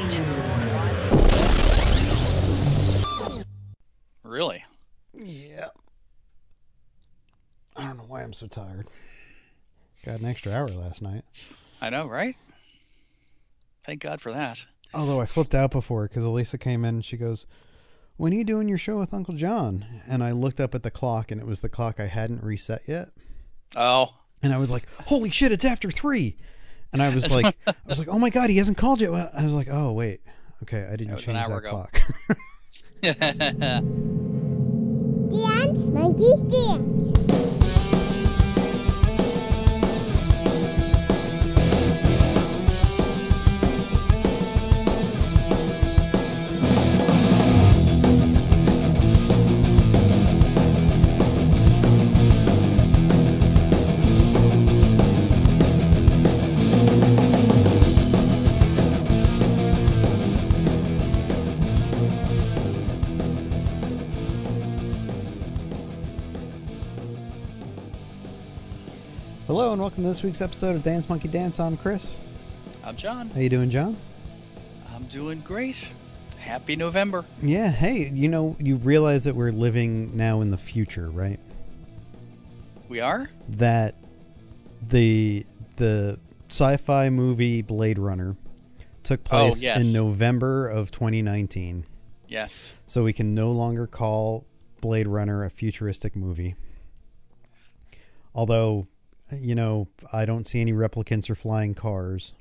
Really? Yeah. I don't know why I'm so tired. Got an extra hour last night. I know, right? Thank God for that. Although I flipped out before because Elisa came in and she goes, "When are you doing your show with Uncle John?" And I looked up at the clock and it was the clock I hadn't reset yet. Oh. And I was like, "Holy shit, it's after 3." And I was like, "Oh my God, he hasn't called yet." I was like, "Oh wait, okay, I didn't change that clock." Dance, monkey, dance. Hello and welcome to this week's episode of Dance Monkey Dance. I'm Chris. I'm John. How you doing, John? I'm doing great. Happy November. Yeah, hey, you realize that we're living now in the future, right? We are? That the sci-fi movie Blade Runner took place in November of 2019. Yes. So we can no longer call Blade Runner a futuristic movie. Although, I don't see any replicants or flying cars.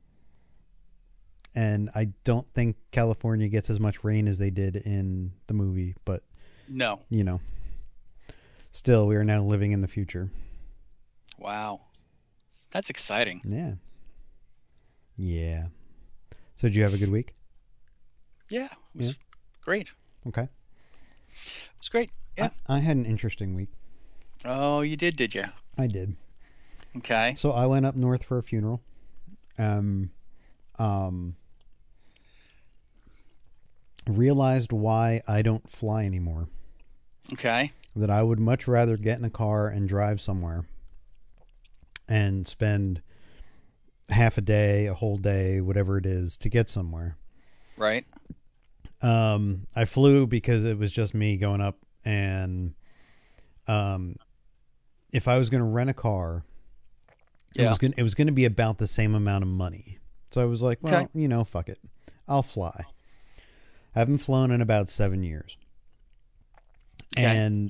And I don't think California gets as much rain as they did in the movie, but no. Still, we are now living in the future. Wow. That's exciting. Yeah. Yeah. So did you have a good week? Yeah. It was great. Okay. It was great. Yeah. I had an interesting week. Oh, you did you? I did. Okay. So I went up north for a funeral. Realized why I don't fly anymore. Okay. That I would much rather get in a car and drive somewhere and spend half a day, a whole day, whatever it is, to get somewhere. Right. I flew because it was just me going up, and if I was going to rent a car, it was going to be about the same amount of money. So I was like, well, fuck it. I'll fly. I haven't flown in about 7 years. Okay. And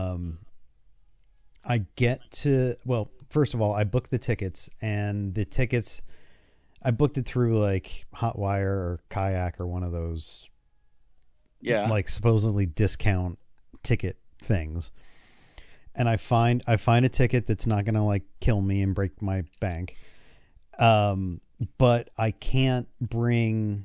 I get to, first of all, I booked the tickets, and the tickets, I booked it through like Hotwire or Kayak or one of those, like supposedly discount ticket things. And I find a ticket that's not going to like kill me and break my bank. But I can't bring,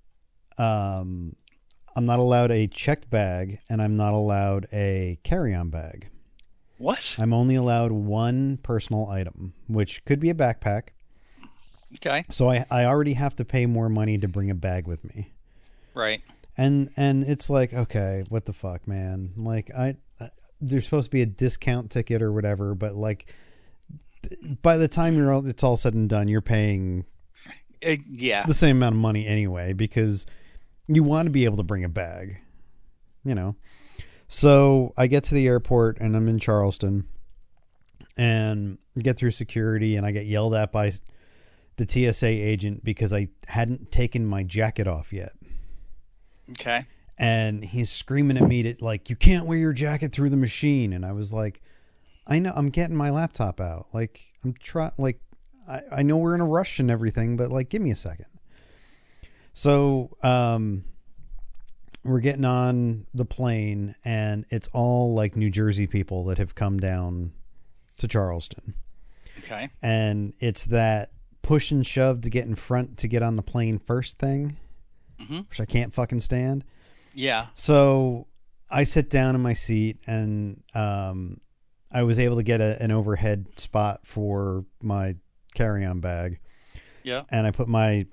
I'm not allowed a checked bag, and I'm not allowed a carry-on bag. What? I'm only allowed one personal item, which could be a backpack. Okay. So I already have to pay more money to bring a bag with me. Right. And it's like, okay, what the fuck, man? Like there's supposed to be a discount ticket or whatever, but like by the time it's all said and done, you're paying the same amount of money anyway, because you want to be able to bring a bag, So I get to the airport, and I'm in Charleston, and get through security, and I get yelled at by the TSA agent because I hadn't taken my jacket off yet. Okay. And he's screaming at me to like, you can't wear your jacket through the machine. And I was like, I know, I'm getting my laptop out. Like, I know we're in a rush and everything, but like, give me a second. So, we're getting on the plane, and it's all like New Jersey people that have come down to Charleston. Okay. And it's that push and shove to get in front to get on the plane first thing, which I can't fucking stand. Yeah. So I sit down in my seat, and I was able to get an overhead spot for my carry-on bag. Yeah. And I put my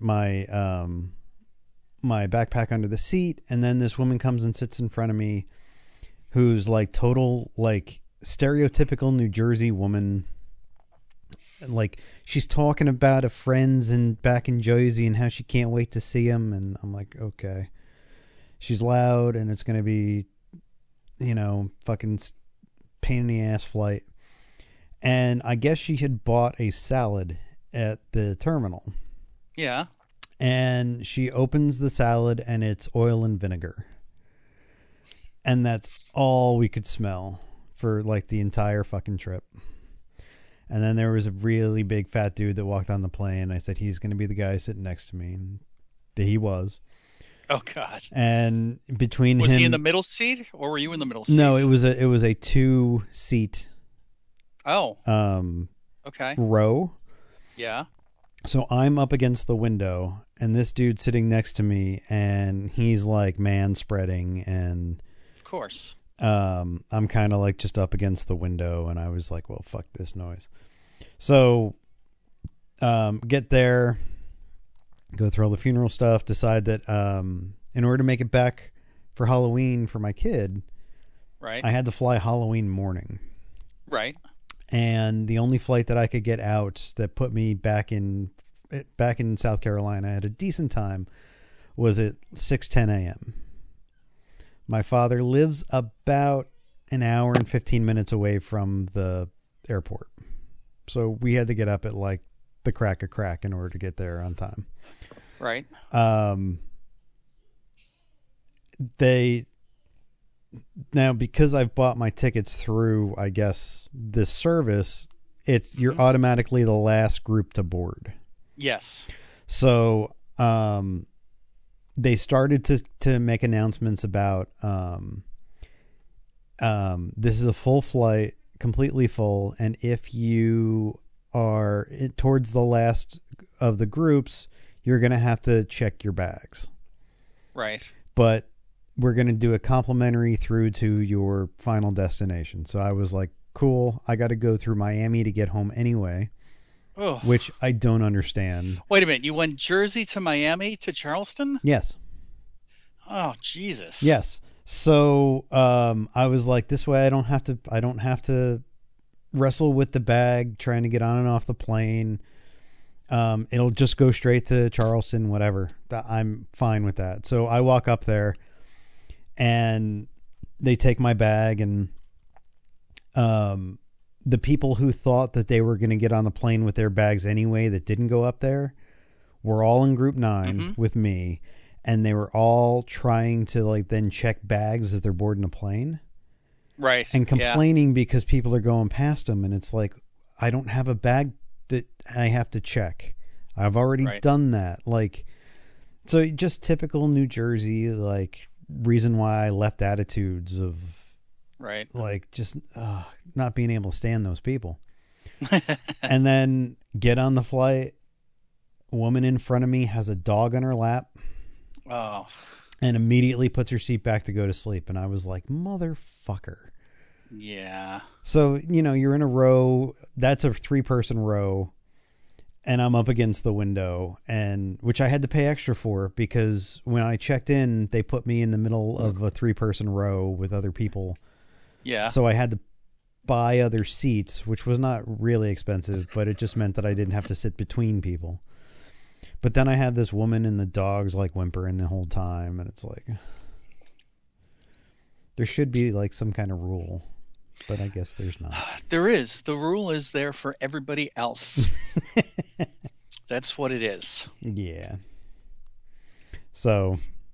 backpack under the seat, and then this woman comes and sits in front of me, who's like total like stereotypical New Jersey woman, like she's talking about her friends and back in Jersey and how she can't wait to see them, and I'm like, okay. She's loud, and it's gonna be, fucking pain in the ass flight. And I guess she had bought a salad at the terminal. Yeah. And she opens the salad, and it's oil and vinegar. And that's all we could smell for like the entire fucking trip. And then there was a really big fat dude that walked on the plane. I said, he's going to be the guy sitting next to me. And he was. Oh God. And between Was him, he in the middle seat, or were you in the middle seat? No, it was a 2-seat Oh. Okay. row. Yeah. So I'm up against the window, and this dude sitting next to me, and he's like man spreading, and Of course. I'm kind of like just up against the window, and I was like, well, fuck this noise. So get there, go through all the funeral stuff, decide that in order to make it back for Halloween for my kid, Right. I had to fly Halloween morning. Right. And the only flight that I could get out that put me back in South Carolina at a decent time was at 6:10 a.m. My father lives about an hour and 15 minutes away from the airport. So we had to get up at like the crack of crack in order to get there on time. Right. Now, because I've bought my tickets through, I guess, this service, you're automatically the last group to board. Yes. So they started to make announcements about this is a full flight, completely full, and if you are towards the last of the groups, you're going to have to check your bags. Right. But we're going to do a complimentary through to your final destination. So I was like, cool. I got to go through Miami to get home anyway, which I don't understand. Wait a minute. You went Jersey to Miami to Charleston? Yes. Oh, Jesus. Yes. So I was like, this way I don't have to wrestle with the bag trying to get on and off the plane. It'll just go straight to Charleston, whatever. I'm fine with that. So I walk up there, and they take my bag, and the people who thought that they were going to get on the plane with their bags anyway that didn't go up there were all in group 9 with me, and they were all trying to like then check bags as they're boarding a plane. Right. And complaining because people are going past them, and it's like, I don't have a bag that I have to check. I've already done that. Like, so just typical New Jersey, like, reason why I left attitudes of like just not being able to stand those people. And then get on the flight. A woman in front of me has a dog on her lap. Oh. And immediately puts her seat back to go to sleep. And I was like, motherfucker. Yeah. So, you're in a row. That's a 3-person row. And I'm up against the window, and which I had to pay extra for because when I checked in, they put me in the middle of a 3-person row with other people. Yeah. So I had to buy other seats, which was not really expensive, but it just meant that I didn't have to sit between people. But then I had this woman and the dogs like whimpering the whole time, and it's like there should be like some kind of rule. But I guess there's not. There is. The rule is there for everybody else. That's what it is. Yeah. So,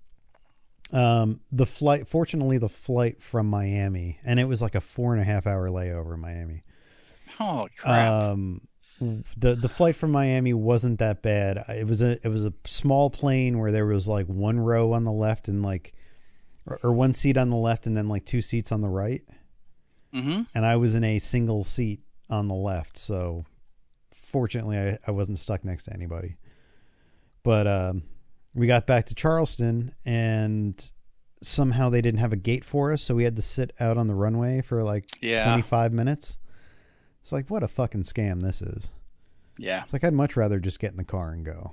fortunately, the flight from Miami, and it was like a 4.5-hour layover in Miami. Oh crap. The flight from Miami wasn't that bad. It was a small plane where there was like one row on the left and like, or one seat on the left and then like 2 seats on the right. Mm-hmm. And I was in a single seat on the left, so fortunately I wasn't stuck next to anybody. But we got back to Charleston, and somehow they didn't have a gate for us, so we had to sit out on the runway for like 25 minutes. It's like, what a fucking scam this is. Yeah. It's like, I'd much rather just get in the car and go.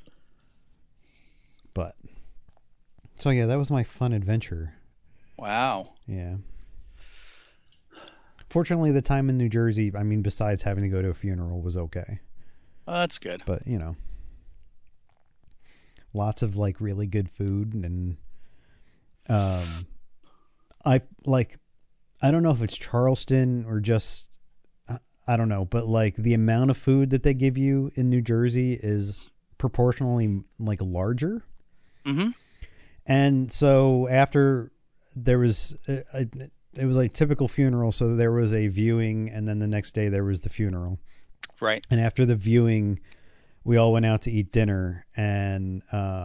But, so yeah, that was my fun adventure. Wow. Yeah. Fortunately, the time in New Jersey, I mean, besides having to go to a funeral, was okay. That's good. But, you know, lots of like really good food. And I don't know if it's Charleston or just, I don't know, but like the amount of food that they give you in New Jersey is proportionally like larger. Mm-hmm. And so after there was, it was like typical funeral. So there was a viewing, and then the next day there was the funeral. Right. And after the viewing, we all went out to eat dinner, and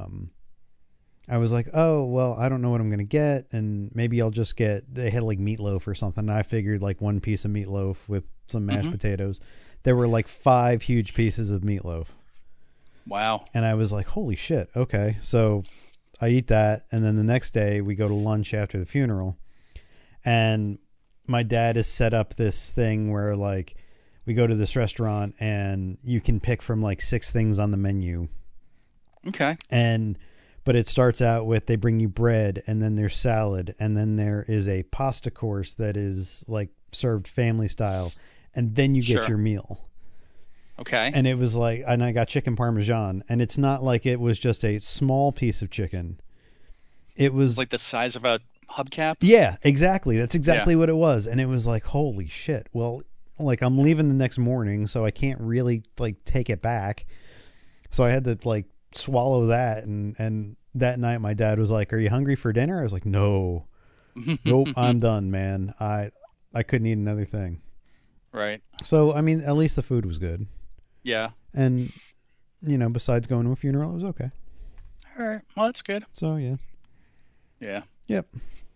I was like, oh, well, I don't know what I'm going to get, and maybe I'll just they had like meatloaf or something. And I figured like one piece of meatloaf with some mashed potatoes. There were like 5 huge pieces of meatloaf. Wow. And I was like, holy shit. Okay. So I eat that. And then the next day we go to lunch after the funeral. And my dad has set up this thing where like we go to this restaurant and you can pick from like 6 things on the menu. Okay. But it starts out with they bring you bread, and then there's salad, and then there is a pasta course that is like served family style, and then you get Sure. your meal. Okay. And it was like, and I got chicken parmesan, and it's not like it was just a small piece of chicken. It was Like the size of a hubcap? yeah, exactly. That's exactly what it was. And it was like, holy shit. Well, like I'm leaving the next morning, so I can't really like take it back. So I had to like swallow that. And that night my dad was like, are you hungry for dinner? I was like, no, nope, I'm done, man. I couldn't eat another thing. Right. So, I mean, at least the food was good. Yeah. And, you know, besides going to a funeral, it was okay. All right. Well, that's good. So, yeah. Yeah. Yep.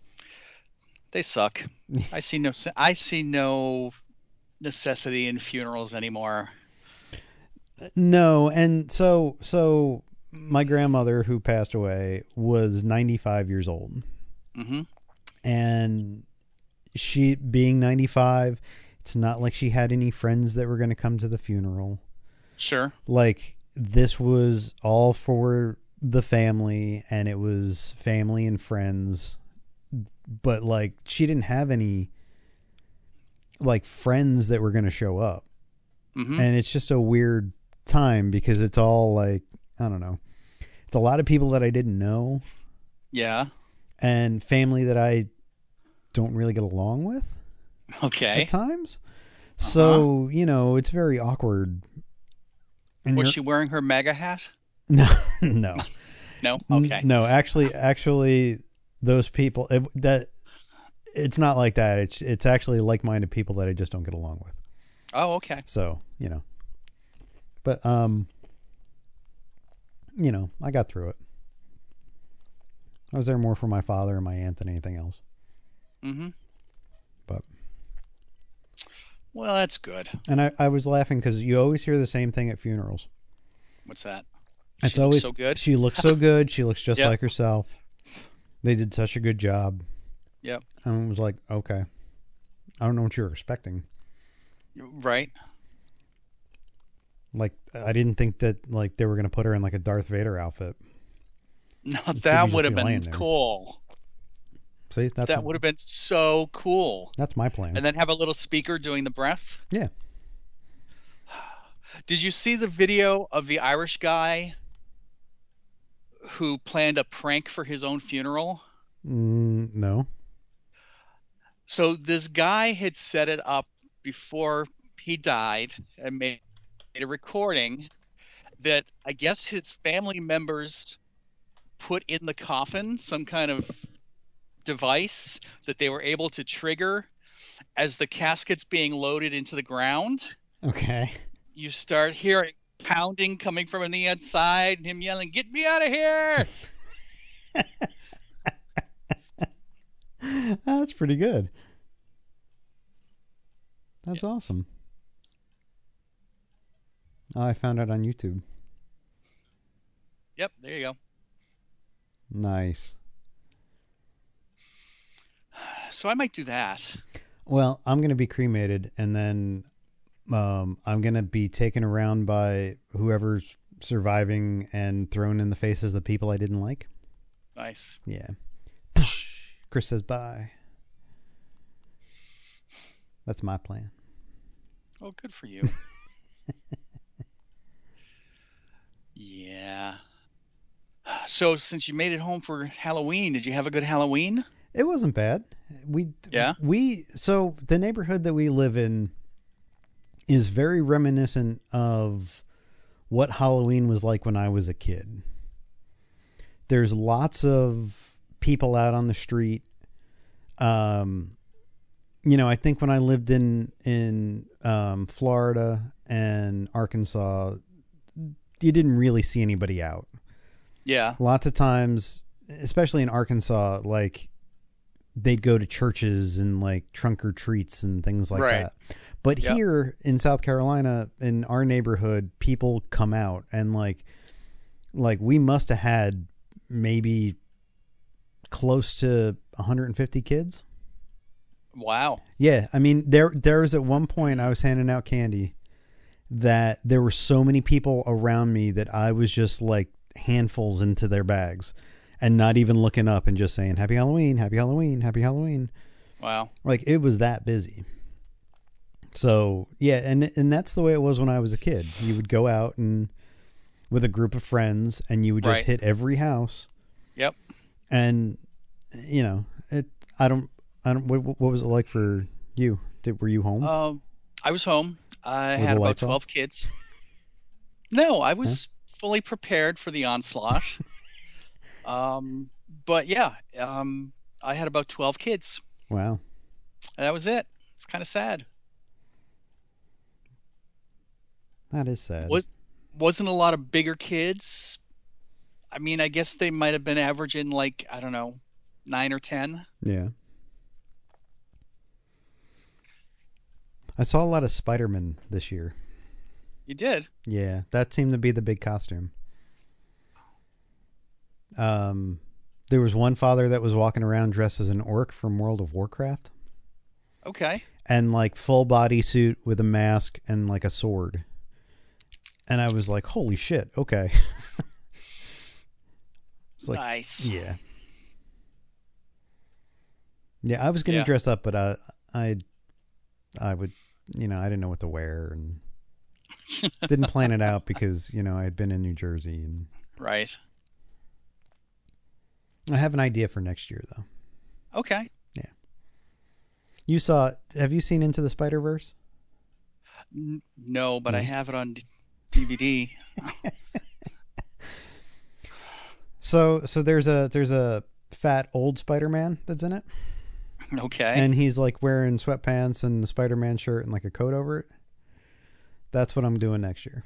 They suck. I see no necessity in funerals anymore. No, and so my grandmother, who passed away, was 95 years old. Mm-hmm. And she, being 95, it's not like she had any friends that were going to come to the funeral. Sure. Like, this was all for the family, and it was family and friends. But, like, she didn't have any, like, friends that were going to show up. Mm-hmm. And it's just a weird time because it's all, like, I don't know. It's a lot of people that I didn't know. Yeah. And family that I don't really get along with. Okay. At times. So, you know, it's very awkward. And Was she wearing her MAGA hat? No, no. No? Okay. No, actually those people it's not like that. It's actually like-minded people that I just don't get along with. Oh, okay. So, you know. But you know, I got through it. I was there more for my father and my aunt than anything else. Mm-hmm. But Well, that's good. and I was laughing because you always hear the same thing at funerals. What's that? It's She looks always so good. She looks so good. She looks just Yep. like herself. They did such a good job. Yep. And I was like, okay. I don't know what you were expecting. Right. Like, I didn't think that like they were going to put her in like a Darth Vader outfit. No, She'd that just would have be laying been there. cool. See, That would have been so cool. that's my plan. And then have a little speaker doing the breath. Yeah. Did you see the video of the Irish guy who planned a prank for his own funeral? No. So this guy had set it up before he died and made a recording that I guess his family members put in the coffin, some kind of device that they were able to trigger as the casket's being loaded into the ground. Okay. You start hearing pounding coming from the inside and him yelling, "Get me out of here!" That's pretty good. That's awesome. Oh, I found it on YouTube. Yep, there you go. Nice. So I might do that. Well, I'm going to be cremated, and then I'm going to be taken around by whoever's surviving and thrown in the faces of the people I didn't like. Nice. Yeah. Chris says bye. That's my plan. Oh, good for you. Yeah. So since you made it home for Halloween, did you have a good Halloween? It wasn't bad. We Yeah. so the neighborhood that we live in is very reminiscent of what Halloween was like when I was a kid. There's lots of people out on the street. Um, I think when I lived in Florida and Arkansas, you didn't really see anybody out. Yeah. Lots of times, especially in Arkansas, like they'd go to churches and like trunk or treats and things like Right. that. But Yep. here in South Carolina, in our neighborhood, people come out and like we must have had maybe close to 150 kids. Wow. Yeah, I mean there was at one point I was handing out candy that there were so many people around me that I was just like handfuls into their bags and not even looking up and just saying happy Halloween, happy Halloween, happy Halloween. Wow. Like it was that busy. So, yeah, and that's the way it was when I was a kid. You would go out and with a group of friends and you would just Right. hit every house Yep. and it what was it like for you? Were you home? I was home. I Were the had about lights off? 12 kids. No, I Huh? was fully prepared for the onslaught. But yeah, I had about 12 kids. Wow. That was it. It's kind of sad. That is sad. Wasn't a lot of bigger kids. I mean, I guess they might have been averaging like, I don't know, 9 or 10. Yeah. I saw a lot of Spider-Man this year. You did. Yeah, that seemed to be the big costume. There was one father that was walking around dressed as an orc from World of Warcraft Okay. and like full body suit with a mask and like a sword. And I was like, holy shit, okay. It's like, Nice. yeah. Yeah, I was going to Yeah. dress up, but I would, I didn't know what to wear and didn't plan it out because, I had been in New Jersey and Right. I have an idea for next year though. Okay. Have you seen Into the Spider-Verse? No, but I No. have it on DVD. So there's a fat old Spider-Man that's in it Okay. and he's like wearing sweatpants and the Spider-Man shirt and like a coat over it. That's what I'm doing next year.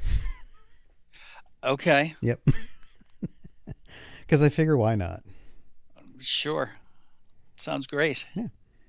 Okay. Yep. Cuz I figure why not? Sure. Sounds great. Yeah.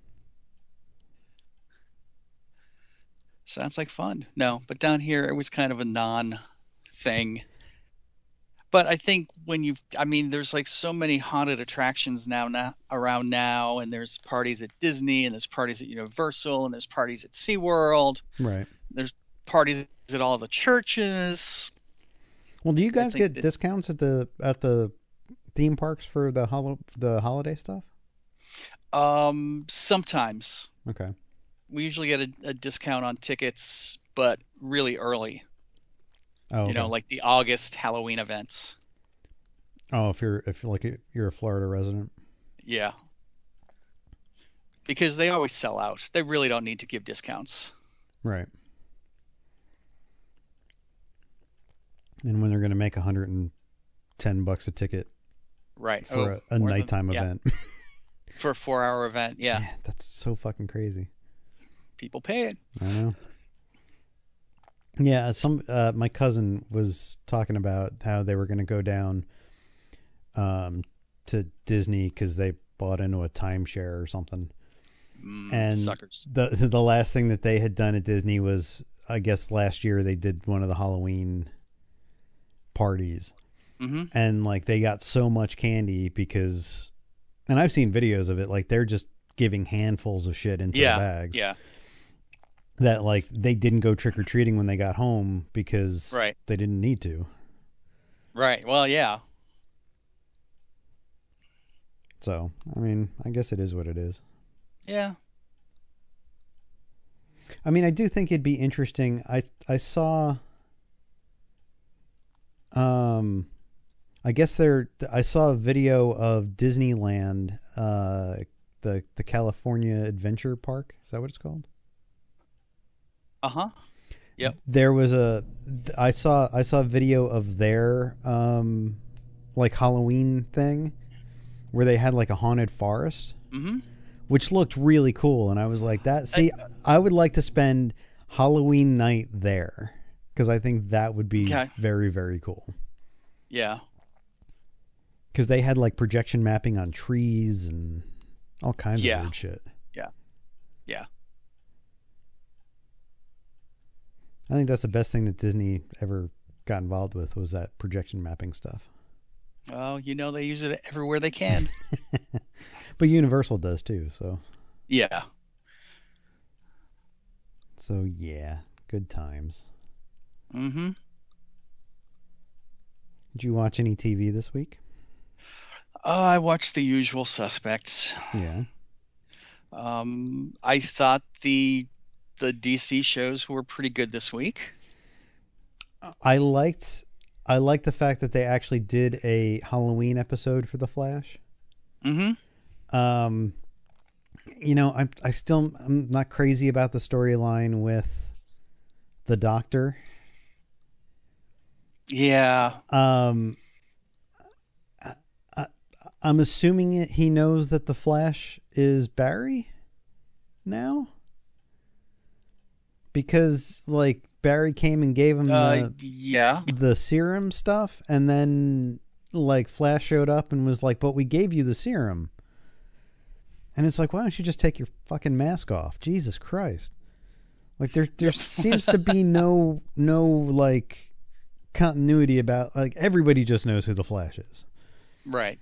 Sounds like fun. No, but down here it was kind of a non thing. But I think I mean, there's like so many haunted attractions now around now, and there's parties at Disney, and there's parties at Universal, and there's parties at SeaWorld, Right. there's parties at all the churches. Well, do you I guys think get that discounts at the theme parks for the holiday stuff? sometimes Okay. we usually get a discount on tickets, but really early. Oh, okay. Like the August Halloween events. Oh, if you're a Florida resident. Yeah, because they always sell out. They really don't need to give discounts. Right. And when they're going to make $110 a ticket Right. for Oh, a more than nighttime yeah, event. for a 4-hour event. Yeah, Yeah, that's so fucking crazy. people pay it. I know. Yeah, my cousin was talking about how they were going to go down to Disney because they bought into a timeshare or something. And Suckers. the last thing that they had done at Disney was, I guess last year they did one of the Halloween parties, Mm-hmm. and like they got so much candy because, and I've seen videos of it, like they're just giving handfuls of shit into the Yeah. bags. Yeah. That like they didn't go trick or treating when they got home because Right. they didn't need to. Right. Well, yeah. So I mean, I guess it is what it is. Yeah. I mean, I do think it'd be interesting. I saw, I guess I saw a video of Disneyland, the California Adventure Park. Is that what it's called? Uh-huh. Yep. There was I saw a video of their like Halloween thing where they had like a haunted forest, which looked really cool, and I was like, I would like to spend Halloween night there because I think that would be very, very cool. Yeah. Because they had like projection mapping on trees and all kinds of weird shit. Yeah. Yeah. I think that's the best thing that Disney ever got involved with was that projection mapping stuff. Oh, they use it everywhere they can. But Universal does too, so. Yeah. So yeah, good times. Mm-hmm. Did you watch any TV this week? I watched The Usual Suspects. Yeah. I thought the DC shows were pretty good this week. I liked the fact that they actually did a Halloween episode for The Flash. Mm-hmm. I'm not crazy about the storyline with the Doctor. Yeah. I'm assuming he knows that the Flash is Barry now, because like Barry came and gave him the serum stuff, and then like Flash showed up and was like, "But we gave you the serum." And it's like, why don't you just take your fucking mask off? Jesus Christ! Like there seems to be no like continuity about, like, everybody just knows who the Flash is. Right.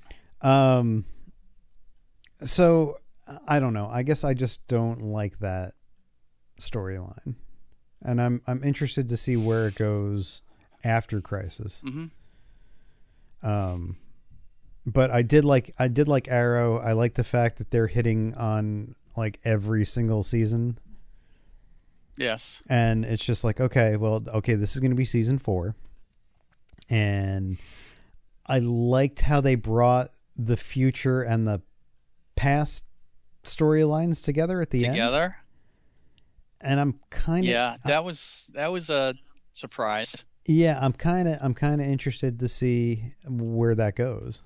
So I don't know. I guess I just don't like that storyline, and I'm interested to see where it goes after Crisis. Mm-hmm. But I did like Arrow. I like the fact that they're hitting on like every single season. Yes. And it's just like, okay, this is going to be season 4. And I liked how they brought the future and the past storylines together at the end. Together? And I'm kind of... Yeah, that was a surprise. Yeah, I'm kind of interested to see where that goes.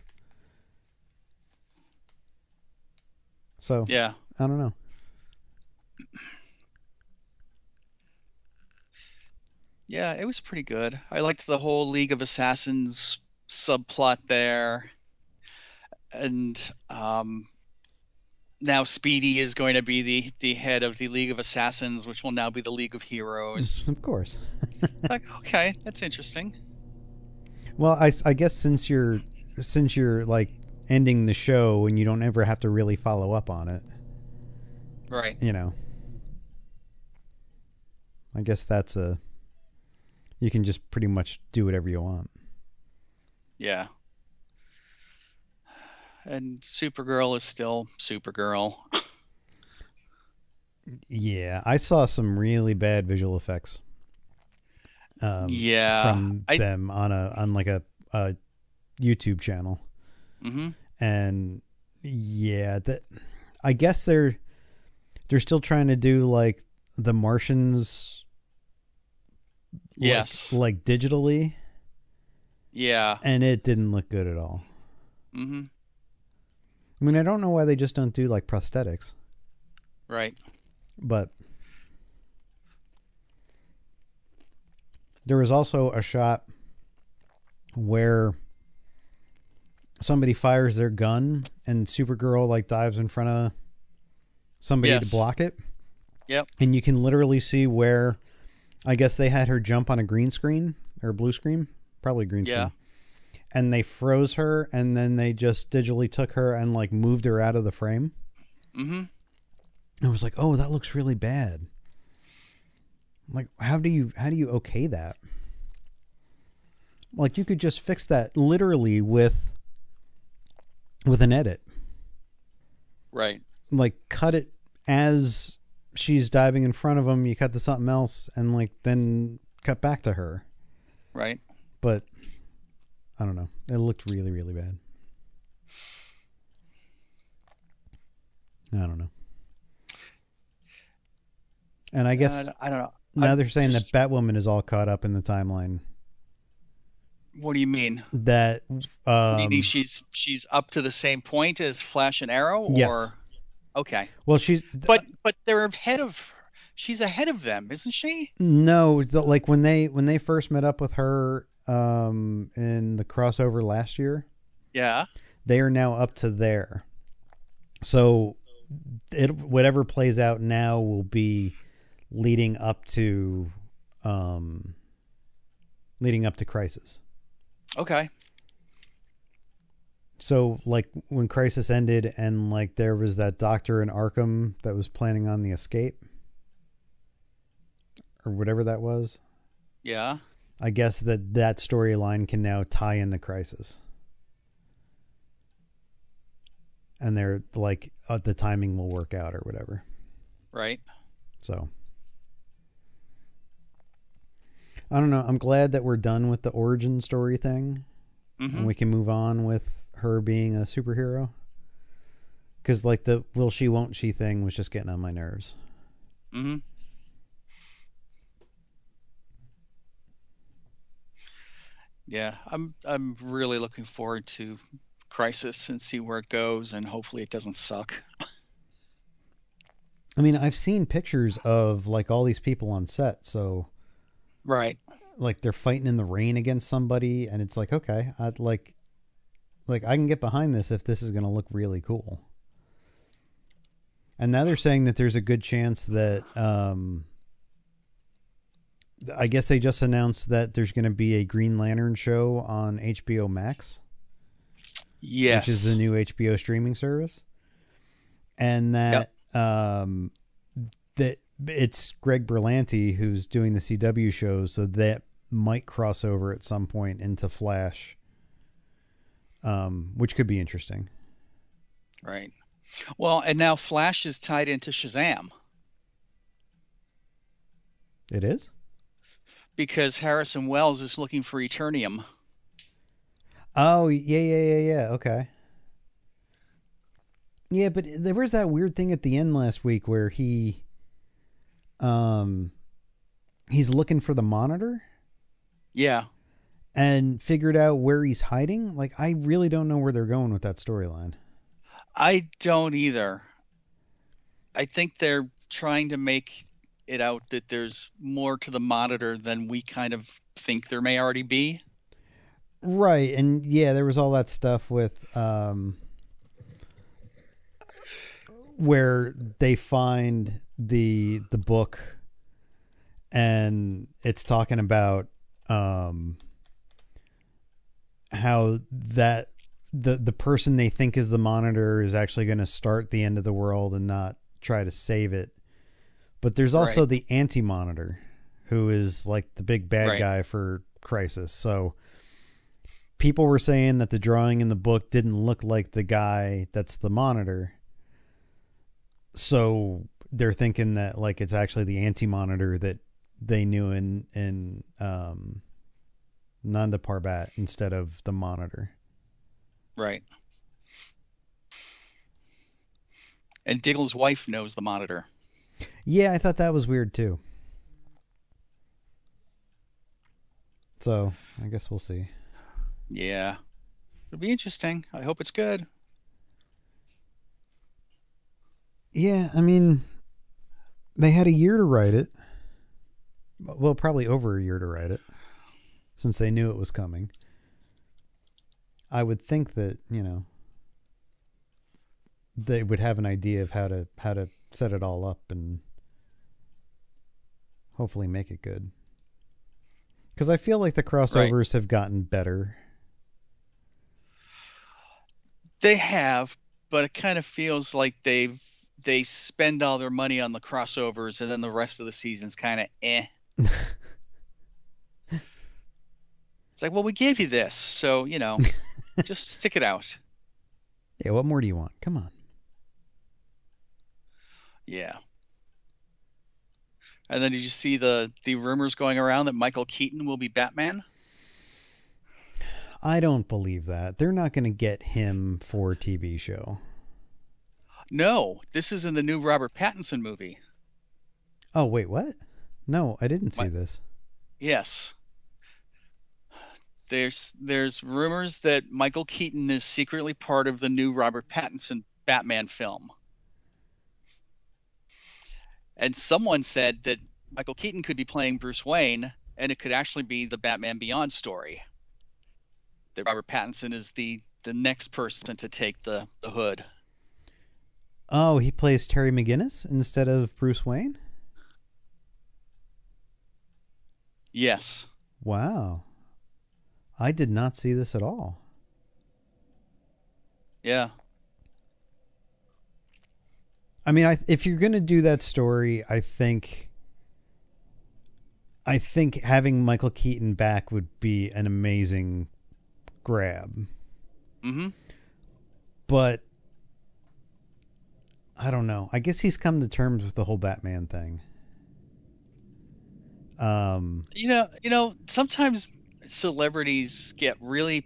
So, yeah, I don't know. Yeah, it was pretty good. I liked the whole League of Assassins subplot there. And now Speedy is going to be the head of the League of Assassins, which will now be the League of Heroes. Of course. Like, okay, that's interesting. Well, I guess since you're like ending the show and you don't ever have to really follow up on it. Right. I guess you can just pretty much do whatever you want. Yeah. And Supergirl is still Supergirl. Yeah, I saw some really bad visual effects. From them on like a YouTube channel. Mm-hmm. And yeah, I guess they're still trying to do like the Martians. Yes. Like digitally. Yeah. And it didn't look good at all. Mm-hmm. I mean, I don't know why they just don't do like prosthetics. Right. But there was also a shot where somebody fires their gun and Supergirl like dives in front of somebody to block it. Yep. And you can literally see where, I guess they had her jump on a green screen or a blue screen, probably green screen. And they froze her, and then they just digitally took her and like moved her out of the frame. Mm-hmm. I was like, oh, that looks really bad. Like, how do you okay that? Like, you could just fix that literally with an edit. Right. Like, cut it as she's diving in front of him. You cut to something else, and like then cut back to her. Right. But I don't know. It looked really, really bad. I don't know. And I guess I don't know. now I'm they're saying just- that Batwoman is all caught up in the timeline. What do you mean? That Meaning she's up to the same point as Flash and Arrow, or Yes. okay, well, she's but they're ahead of. She's ahead of them, isn't she? no, like when they first met up with her in the crossover last year, Yeah. they are now up to there. So whatever plays out now will be leading up to Crisis. Okay. So like when Crisis ended and like there was that doctor in Arkham that was planning on the escape or whatever that was. Yeah. I guess that storyline can now tie into Crisis. And they're like the timing will work out or whatever. Right. So I don't know. I'm glad that we're done with the origin story thing and we can move on with her being a superhero. Because like the will she won't she thing was just getting on my nerves. Mm-hmm. Yeah, I'm really looking forward to Crisis and see where it goes, and hopefully it doesn't suck. I mean, I've seen pictures of like all these people on set, so Right. like they're fighting in the rain against somebody, and it's like okay, I'd like I can get behind this if this is going to look really cool. And now they're saying that there's a good chance that I guess they just announced that there's going to be a Green Lantern show on HBO Max. Yes. Which is the new HBO streaming service. And that that it's Greg Berlanti who's doing the CW shows, so that might cross over at some point into Flash. Which could be interesting. Right. Well, and now Flash is tied into Shazam It is? because Harrison Wells is looking for Eternium. Oh, yeah. Okay. Yeah, but there was that weird thing at the end last week where he's looking for the Monitor Yeah. and figured out where he's hiding. Like, I really don't know where they're going with that storyline. I don't either. I think they're trying to make it out that there's more to the Monitor than we kind of think there may already be. Right, and yeah, there was all that stuff with where they find the book and it's talking about how that the person they think is the Monitor is actually going to start the end of the world and not try to save it. But there's also Right. the Anti-Monitor, who is like the big bad Right. guy for Crisis. So people were saying that the drawing in the book didn't look like the guy that's the Monitor. So they're thinking that like it's actually the Anti-Monitor that they knew in Nanda Parbat instead of the Monitor. Right. And Diggle's wife knows the Monitor. Yeah, I thought that was weird too. So I guess we'll see. Yeah. It'll be interesting. I hope it's good. Yeah, I mean, they had a year to write it. Well, probably over a year to write it, since they knew it was coming. I would think that, you know, they would have an idea of how to set it all up and hopefully make it good. Because I feel like the crossovers have gotten better. They have, but it kind of feels like they spend all their money on the crossovers and then the rest of the season's kind of eh. It's like, well, we gave you this, so, you know, just stick it out. Yeah, what more do you want? Come on. Yeah. And then did you see the rumors going around that Michael Keaton will be Batman? I don't believe that. They're not going to get him for a TV show. No, this is in the new Robert Pattinson movie. Oh, wait, what? No, I didn't see What? this. Yes. There's rumors that Michael Keaton is secretly part of the new Robert Pattinson Batman film. And someone said that Michael Keaton could be playing Bruce Wayne, and it could actually be the Batman Beyond story. That Robert Pattinson is the next person to take the hood. Oh, he plays Terry McGinnis instead of Bruce Wayne? Yes. Wow. I did not see this at all. Yeah. I mean, if you're going to do that story, I think having Michael Keaton back would be an amazing grab. Mm-hmm. But I don't know. I guess he's come to terms with the whole Batman thing. Sometimes celebrities get really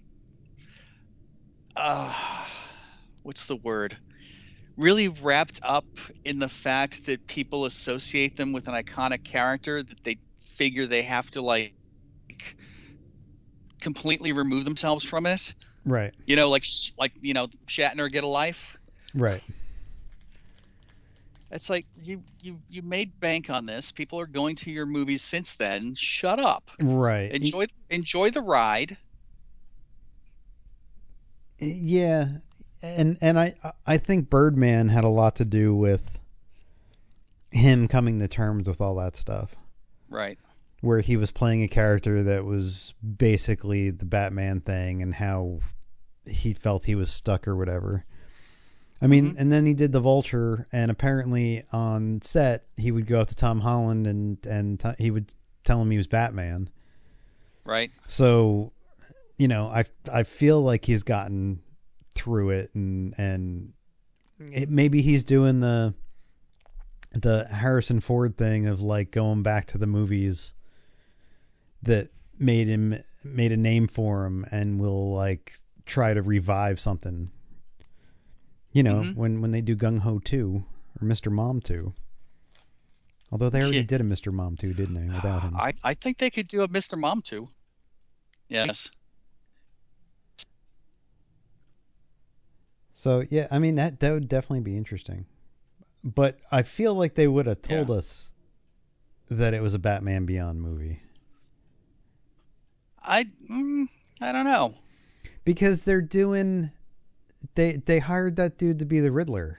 what's the word? Really wrapped up in the fact that people associate them with an iconic character that they figure they have to like completely remove themselves from it. Right. Shatner Get a Life. Right. It's like you made bank on this. People are going to your movies since then. Shut up. Right. Enjoy the ride. Yeah. And I think Birdman had a lot to do with him coming to terms with all that stuff. Right. Where he was playing a character that was basically the Batman thing and how he felt he was stuck or whatever. I mean, and then he did The Vulture, and apparently on set he would go up to Tom Holland and he would tell him he was Batman. Right. So, I feel like he's gotten through it, and maybe he's doing the Harrison Ford thing of like going back to the movies that made a name for him, and will like try to revive something. When they do Gung Ho 2 or Mr. Mom 2. Although they already did a Mr. Mom 2, didn't they, without him? I think they could do a Mr. Mom 2. Yes. So, yeah, I mean, that would definitely be interesting. But I feel like they would have told us that it was a Batman Beyond movie. I don't know. Because they're doing... They hired that dude to be the Riddler.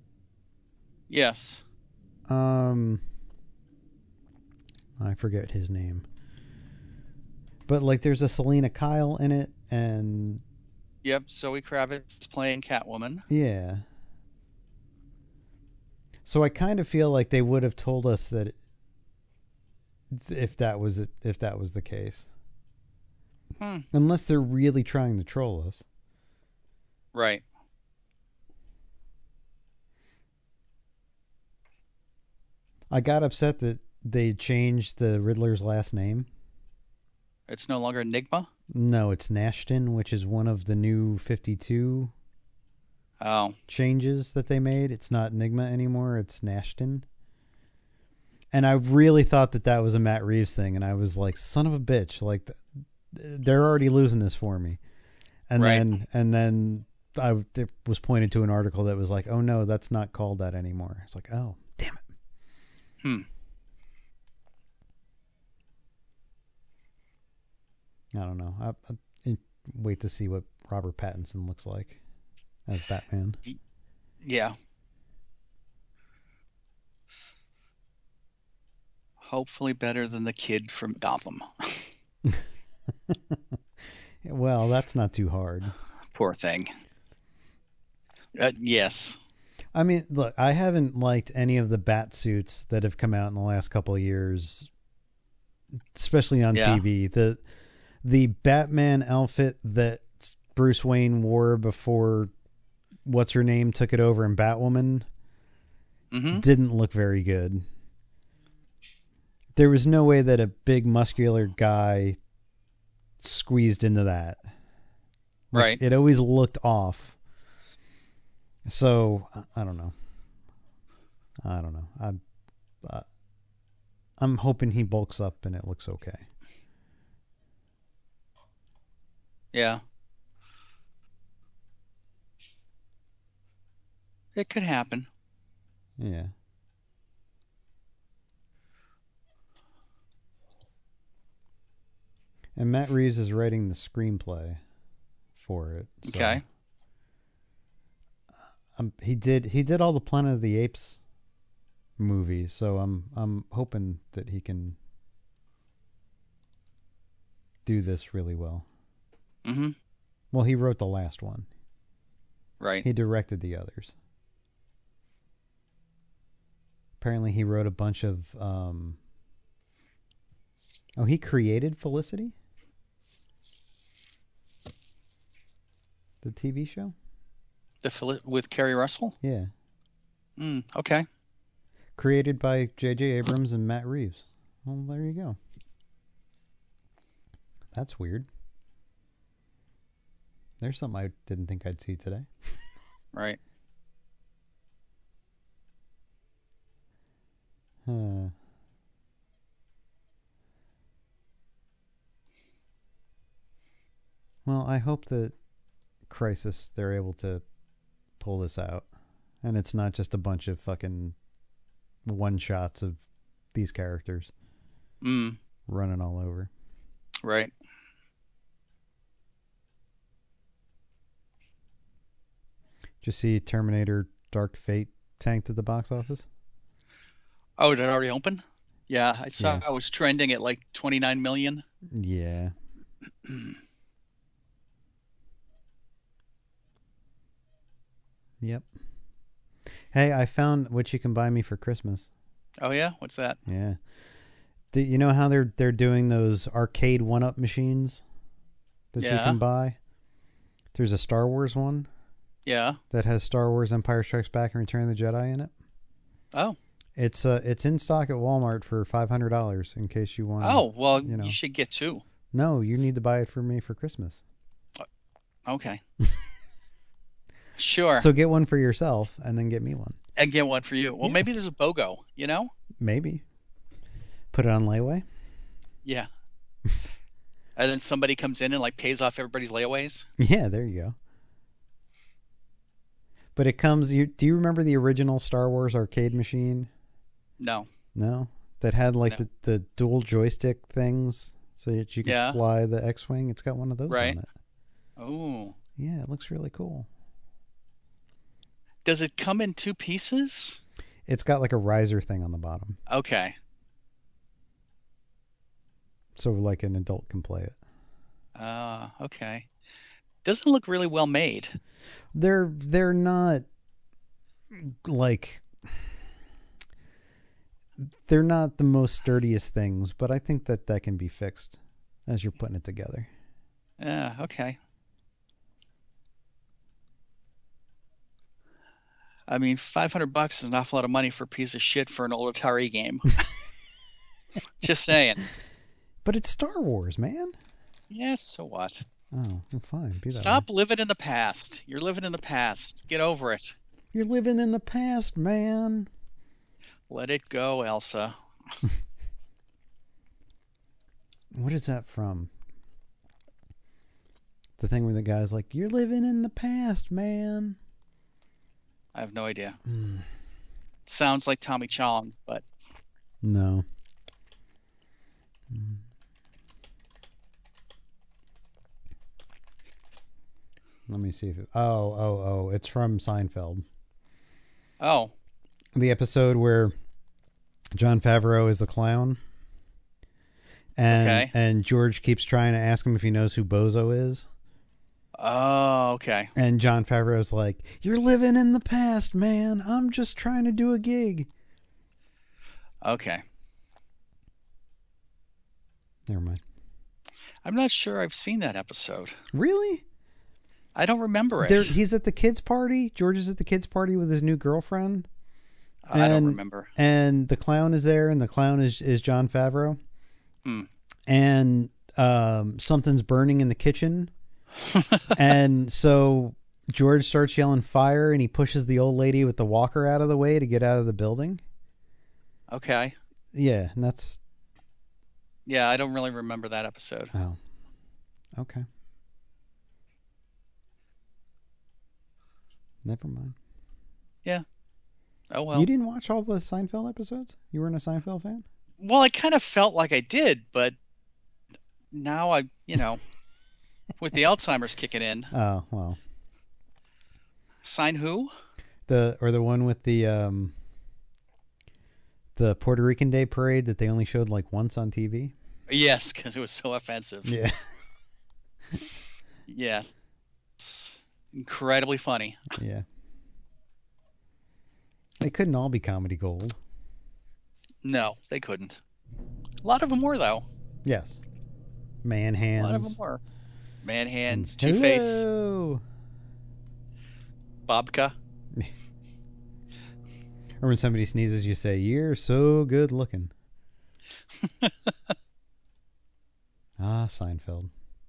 Yes. I forget his name. But like there's a Selena Kyle in it, and yep, Zoe Kravitz playing Catwoman. Yeah. So I kind of feel like they would have told us that if that was the case. Unless they're really trying to troll us. Right. I got upset that they changed the Riddler's last name. It's no longer Enigma? No, it's Nashton, which is one of the new 52 changes that they made. It's not Enigma anymore, it's Nashton. And I really thought that was a Matt Reeves thing, and I was like, son of a bitch, like they're already losing this for me. And then it was pointed to an article that was like, oh no, that's not called that anymore. It's like, oh, damn it. I don't know. I wait to see what Robert Pattinson looks like as Batman. Yeah. Hopefully better than the kid from Gotham. Well, that's not too hard. Poor thing. Yes. I mean, look, I haven't liked any of the bat suits that have come out in the last couple of years, especially on TV. The Batman outfit that Bruce Wayne wore before what's her name took it over in Batwoman didn't look very good. There was no way that a big muscular guy squeezed into that. Like, Right. it always looked off. So I don't know. I'm hoping he bulks up and it looks okay. Yeah. It could happen. Yeah. And Matt Reeves is writing the screenplay for it. So, Okay. he did all the Planet of the Apes movies, so I'm hoping that he can do this really well. Mm-hmm. Well, he wrote the last one. Right. He directed the others. Apparently, he wrote a bunch of. He created Felicity, the TV show. With Kerry Russell? Yeah, Okay. created by J.J. Abrams and Matt Reeves. Well, there you go. That's weird. There's something I didn't think I'd see today. Right. Well, I hope that Crisis, they're able to pull this out. And it's not just a bunch of fucking one-shots of these characters running all over. Right. Did you see Terminator Dark Fate tanked at the box office? Oh, did it already open? Yeah, I saw Yeah. I was trending at like 29 million. Yeah. Yep. Hey, I found what you can buy me for Christmas. Oh yeah, what's that? Yeah. You know how they're doing those arcade one-up machines that you Yeah. can buy? There's a Star Wars one Yeah. that has Star Wars Empire Strikes Back and Return of the Jedi in it. Oh. It's in stock at Walmart for $500 in case you want. Oh, well, you know. you should get two. No, you need to buy it for me for Christmas. Okay. Sure. So get one for yourself and then get me one. And get one for you. Well, Yes. maybe there's a BOGO, you know? Maybe. Put it on layaway. Yeah. And then somebody comes in and like pays off everybody's layaways. Yeah, there you go. But it comes. Do you remember the original Star Wars arcade machine? No. No, that had like No. the dual joystick things, so that you could Yeah. fly the X-wing. It's got one of those Right. on it. Oh. Yeah, it looks really cool. Does it come in two pieces? It's got like a riser thing on the bottom, Okay. so like an adult can play it. Okay. Doesn't look really well made. They're not like they're not the most sturdiest things, but I think that can be fixed as you're putting it together. Yeah, okay. I mean, $500 is an awful lot of money for a piece of shit for an old Atari game. Just saying. But it's Star Wars, man. Yes, so what? Oh, well, fine. Be that Stop way. living in the past. You're living in the past. Get over it. You're living in the past, man. Let it go, Elsa. What is that from? The thing where the guy's like, "You're living in the past, man." I have no idea. Sounds like Tommy Chong, but No. Let me see if it, it's from Seinfeld. oh, The episode where Jon Favreau is the clown. Okay. And George keeps trying to ask him if he knows who Bozo is. okay. And Jon Favreau's like, "You're living in the past, man. I'm just trying to do a gig." Okay. Never mind. I'm not sure I've seen that episode. Really? I don't remember it. He's at the kids' party. George is at the kids' party with his new girlfriend. I don't remember. And the clown is there, and the clown is Jon Favreau. Hmm. And something's burning in the kitchen. And so George starts yelling fire, and he pushes the old lady with the walker out of the way to get out of the building. Okay. Yeah, and that's... Yeah, I don't really remember that episode. Oh. Okay. Never mind. Yeah. Oh, well. You didn't watch all the Seinfeld episodes? You weren't a Seinfeld fan? Well, I kind of felt like I did, but now with the Alzheimer's kicking in. Oh, well. Sign who? The one with the Puerto Rican Day Parade that they only showed like once on TV? Yes, because it was so offensive. Yeah. Yeah. It's incredibly funny. Yeah. They couldn't all be comedy gold. No, they couldn't. A lot of them were, though. Yes. Man hands. A lot of them were. Man hands, Two-Face, Hello. Bobka. Or when somebody sneezes, you say, "You're so good looking." Ah, Seinfeld.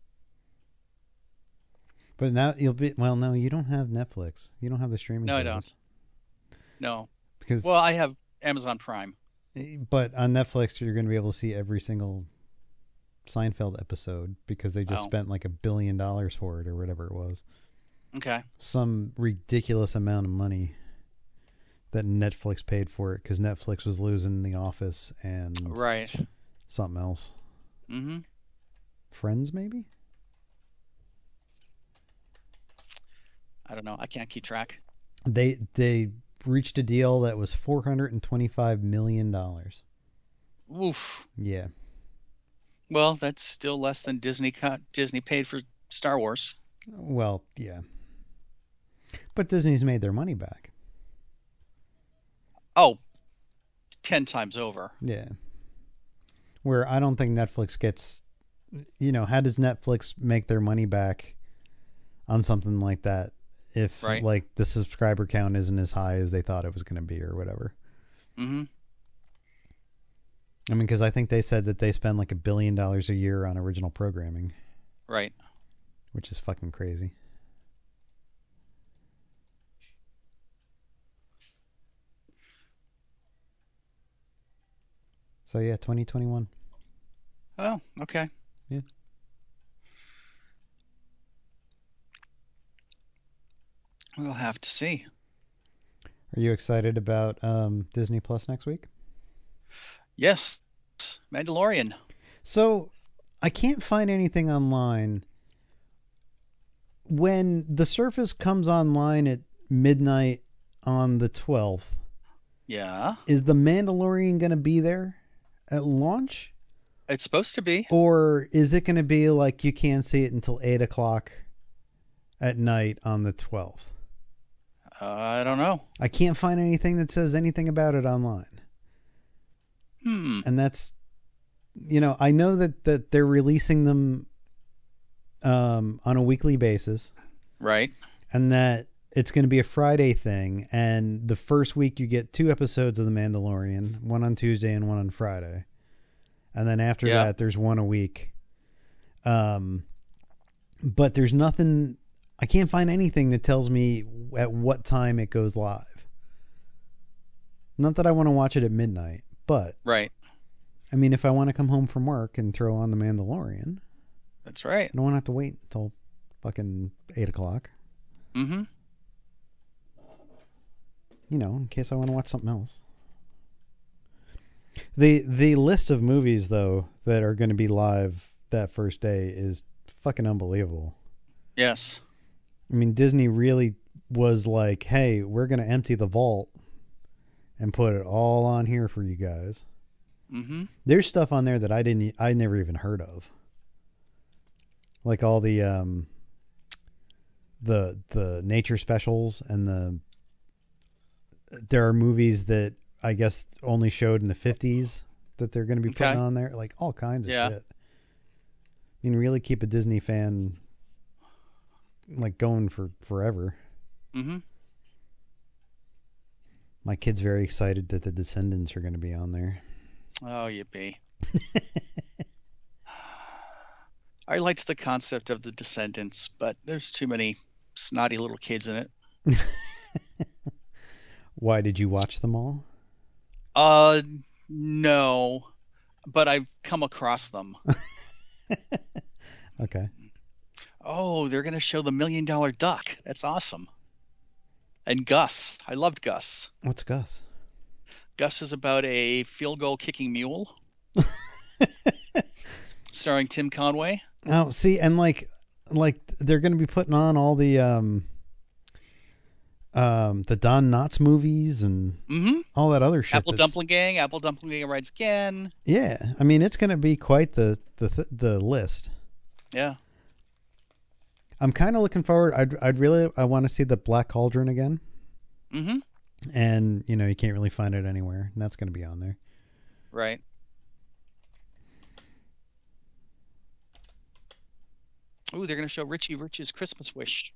But now you'll be... Well, no, you don't have Netflix. You don't have the streaming No, I service. don't. No. Because... Well, I have Amazon Prime. But on Netflix, you're going to be able to see every single Seinfeld episode because they just spent like $1 billion for it or whatever it was. Okay. Some ridiculous amount of money that Netflix paid for it because Netflix was losing The Office and Right. something else. Mm-hmm. Friends, maybe? I don't know. I can't keep track. They reached a deal that was $425 million. Oof. Yeah. Well, that's still less than Disney paid for Star Wars. Well, yeah. But Disney's made their money back. Oh, 10 times over. Yeah. Where I don't think Netflix gets... how does Netflix make their money back on something like that if like the subscriber count isn't as high as they thought it was going to be or whatever? Mm-hmm. I mean, because I think they said that they spend like $1 billion a year on original programming. Right. Which is fucking crazy. So yeah, 2021. Oh, okay. Yeah. We'll have to see. Are you excited about Disney Plus next week? Yes. Mandalorian. So I can't find anything online. When The Surface comes online at midnight on the 12th, Yeah. is The Mandalorian going to be there at launch? It's supposed to be. Or is it going to be like you can't see it until 8 o'clock at night on the 12th? I don't know. I can't find anything that says anything about it online. And that's, I know that they're releasing them on a weekly basis. Right. And that it's going to be a Friday thing. And the first week you get 2 episodes of The Mandalorian, one on Tuesday and one on Friday. And then after that, there's one a week. But there's nothing... I can't find anything that tells me at what time it goes live. Not that I want to watch it at midnight, but... Right. I mean, if I want to come home from work and throw on The Mandalorian... That's right. I don't want to have to wait until fucking 8 o'clock. Mm-hmm. In case I want to watch something else. The list of movies, though, that are going to be live that first day is fucking unbelievable. Yes. I mean, Disney really was like, hey, we're going to empty the vault and put it all on here for you guys. Mm-hmm. There's stuff on there that I never even heard of. Like all the nature specials and there are movies that I guess only showed in the 50s that they're going to be putting on there. Like all kinds of shit. I mean, really keep a Disney fan like going for forever. Mm-hmm. My kid's very excited that the Descendants are going to be on there. Oh, yippee. I liked the concept of the Descendants, but there's too many snotty little kids in it. Why did you watch them all? No, but I've come across them. Okay. Oh, they're going to show the $1 Million Duck. That's awesome. And Gus. I loved Gus. What's Gus? Gus is about a field goal kicking mule. Starring Tim Conway. Oh, see, and like they're going to be putting on all the Don Knotts movies and all that other shit. Apple Dumpling Gang Rides Again. Yeah, I mean it's going to be quite the list. Yeah. I'm kind of looking forward. I want to see the Black Cauldron again. Mm-hmm. And you know you can't really find it anywhere, and that's going to be on there. Right. Ooh, they're going to show Richie Rich's Christmas Wish.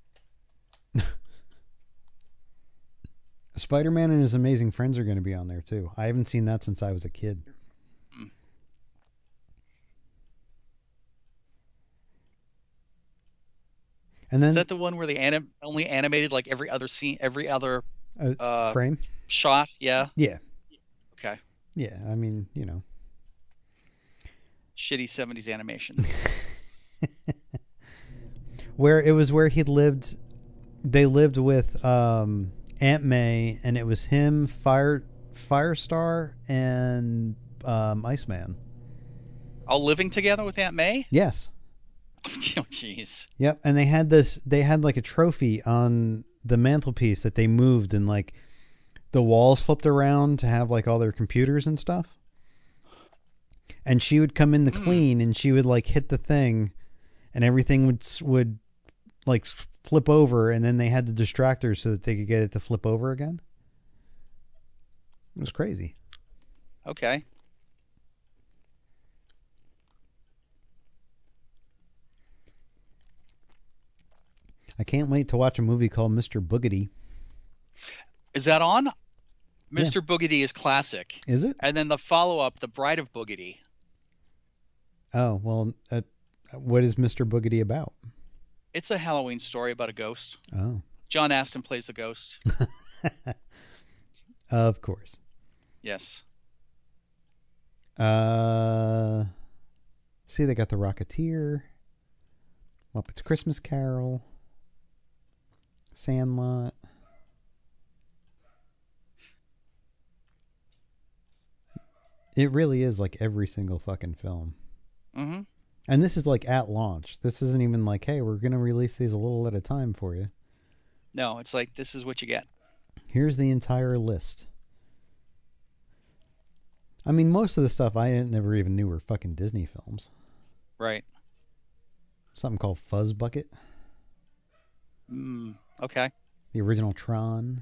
Spider-Man and His Amazing Friends are going to be on there too. I haven't seen that since I was a kid. And then is that the one where they only animated like every other scene, every other frame shot? Yeah. Yeah. Okay. Yeah, I mean, you know, shitty 70s animation. Where he lived, they lived with Aunt May, and it was him, Firestar, and Iceman. All living together with Aunt May? Yes. Oh, jeez. Yep, and they had like a trophy on the mantelpiece that they moved, and like the walls flipped around to have like all their computers and stuff. And she would come in to clean, and she would like hit the thing, and everything would like flip over, and then they had the distractors so that they could get it to flip over again. It was crazy. Okay. I can't wait to watch a movie called Mr. Boogedy. Is that on? Mr. Boogedy is classic. Is it? And then the follow-up, The Bride of Boogedy. Oh, well, what is Mr. Boogedy about? It's a Halloween story about a ghost. Oh. John Astin plays a ghost. Of course. Yes. See, they got The Rocketeer, Muppets Christmas Carol, Sandlot. It really is like every single fucking film. Mm-hmm. And this is like at launch. This isn't even like, hey, we're going to release these a little at a time for you. No, it's like, this is what you get. Here's the entire list. I mean, most of the stuff I never even knew were fucking Disney films. Right. Something called Fuzz Bucket. Okay. The original Tron.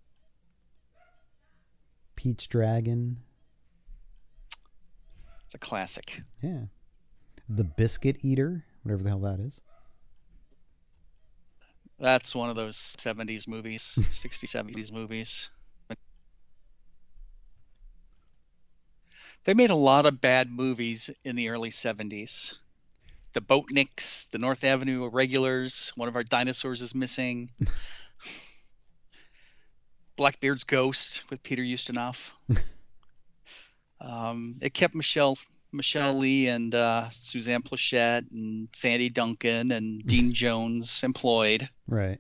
Pete's Dragon. It's a classic. Yeah. The Biscuit Eater, whatever the hell that is. That's one of those 70s movies, 60s, 70s movies. They made a lot of bad movies in the early 70s. The Boatniks, the North Avenue Irregulars, One of Our Dinosaurs is Missing. Blackbeard's Ghost with Peter Ustinov. It kept Michelle Lee and Suzanne Plachette and Sandy Duncan and Dean Jones employed. Right.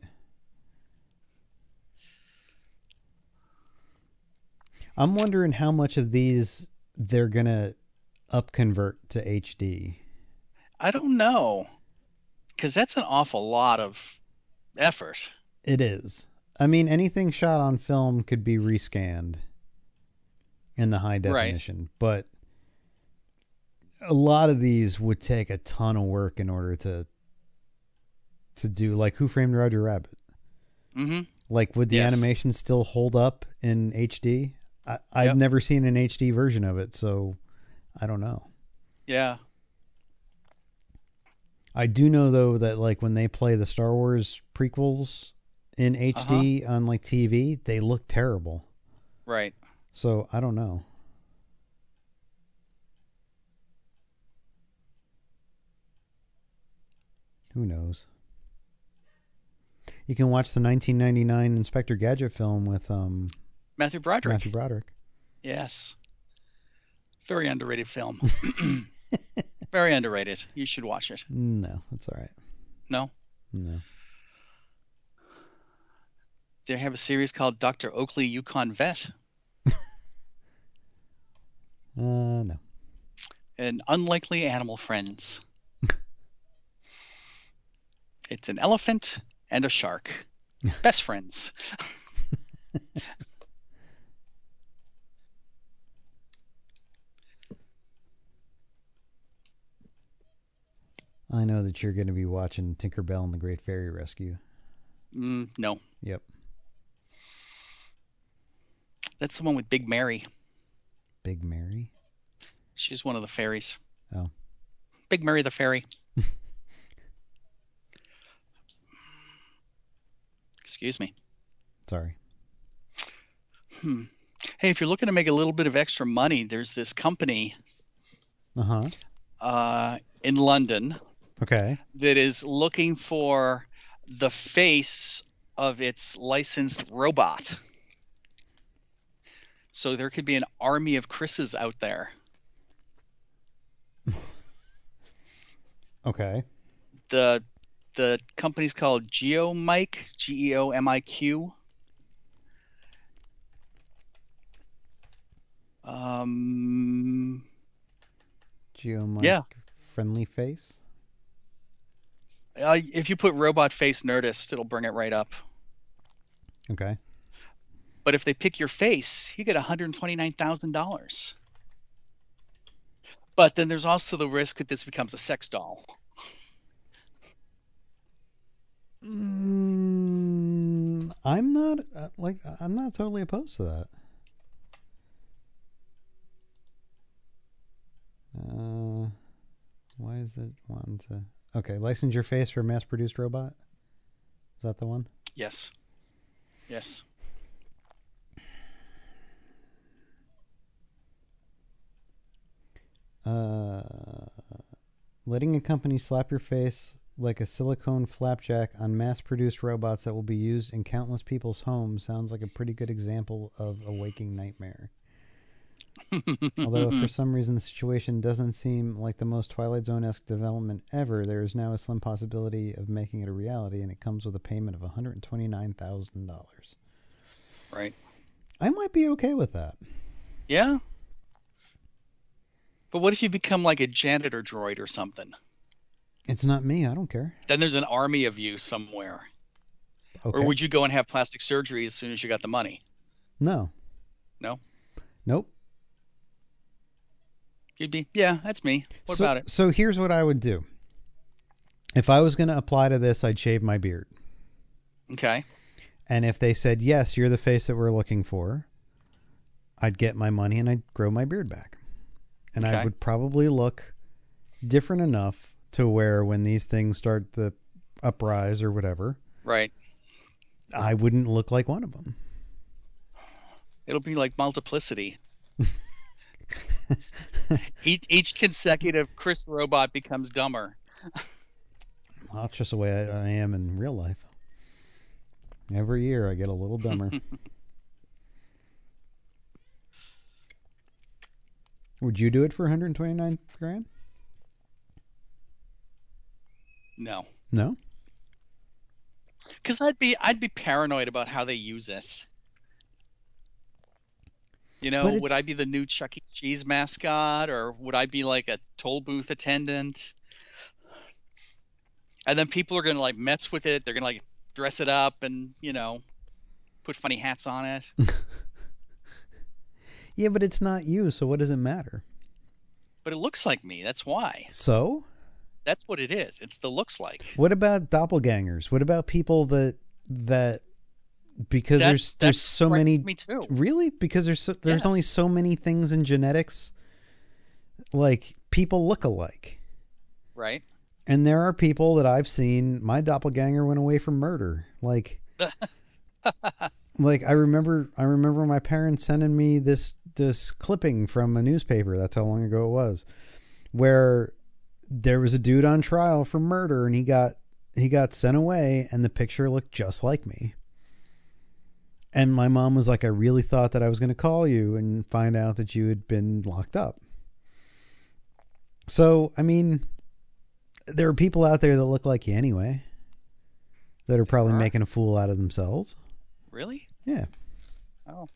I'm wondering how much of these they're going to upconvert to HD. I don't know, because that's an awful lot of effort. It is. I mean, anything shot on film could be rescanned in the high definition, but a lot of these would take a ton of work in order to do, like Who Framed Roger Rabbit. Mm-hmm. Like, would the animation still hold up in HD? I've never seen an HD version of it, so I don't know. Yeah. I do know, though, that like when they play the Star Wars prequels in HD on like TV, they look terrible. Right. So I don't know. Who knows? You can watch the 1999 Inspector Gadget film with Matthew Broderick. Matthew Broderick. Yes. Very underrated film. Very underrated. You should watch it. No, that's all right. No? No. They have a series called Dr. Oakley Yukon Vet. No. And Unlikely Animal Friends. It's an elephant and a shark. Best friends. I know that you're going to be watching Tinkerbell and the Great Fairy Rescue. No. Yep. That's the one with Big Mary. Big Mary? She's one of the fairies. Oh. Big Mary the fairy. Excuse me. Sorry. Hey, if you're looking to make a little bit of extra money, there's this company in London Okay. that is looking for the face of its licensed robot. So there could be an army of Chris's out there. Okay. The company's called Geomic, Geomiq. Geomic Yeah. friendly face? If you put robot face Nerdist, it'll bring it right up. Okay. But if they pick your face, you get $129,000. But then there's also the risk that this becomes a sex doll. I'm not I'm not totally opposed to that. Why is it wanting to? Okay, license your face for a mass-produced robot. Is that the one? Yes. Yes. Letting a company slap your face like a silicone flapjack on mass-produced robots that will be used in countless people's homes sounds like a pretty good example of a waking nightmare. Although for some reason the situation doesn't seem like the most Twilight Zone-esque development ever, there is now a slim possibility of making it a reality, and it comes with a payment of $129,000. Right. I might be okay with that. Yeah. But what if you become like a janitor droid or something? It's not me. I don't care. Then there's an army of you somewhere. Okay. Or would you go and have plastic surgery as soon as you got the money? No. No? Nope. You'd be, yeah, that's me. What about it? So here's what I would do. If I was going to apply to this, I'd shave my beard. Okay. And if they said, yes, you're the face that we're looking for, I'd get my money and I'd grow my beard back. And I would probably look different enough to where when these things start the uprise or whatever, right, I wouldn't look like one of them. It'll be like multiplicity. each consecutive Chris robot becomes dumber. Well, that's just the way I am in real life. Every year I get a little dumber. Would you do it for 129 grand? No. No? Because I'd be paranoid about how they use it. You know, would I be the new Chuck E. Cheese mascot, or would I be like a toll booth attendant? And then people are gonna like mess with it. They're gonna like dress it up and, you know, put funny hats on it. Yeah, but it's not you, so what does it matter? But it looks like me. That's why. So? That's what it is. It's the looks like. What about doppelgangers? What about people that because there's so many. Me too. Really? Because there's only so many things in genetics. Like, people look alike. Right. And there are people that I've seen. My doppelganger went away from murder. Like, Like I remember my parents sending me this clipping from a newspaper. That's how long ago it was, where there was a dude on trial for murder, and he got sent away, and the picture looked just like me. And my mom was like, I really thought that I was going to call you and find out that you had been locked up. So, I mean, there are people out there that look like you anyway, that are probably making a fool out of themselves. Really? Yeah. Oh.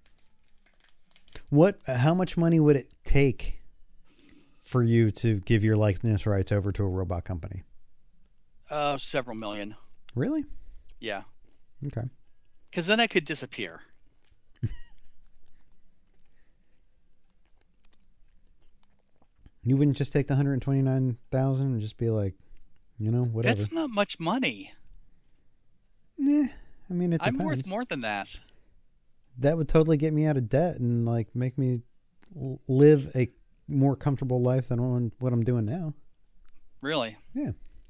How much money would it take for you to give your likeness rights over to a robot company? Several million. Really? Yeah. Okay. Because then I could disappear. You wouldn't just take the 129,000 and just be like, whatever. That's not much money. Yeah, I mean, it depends. I'm worth more than that. That would totally get me out of debt and like make me live a more comfortable life than what I'm doing now. Really? Yeah.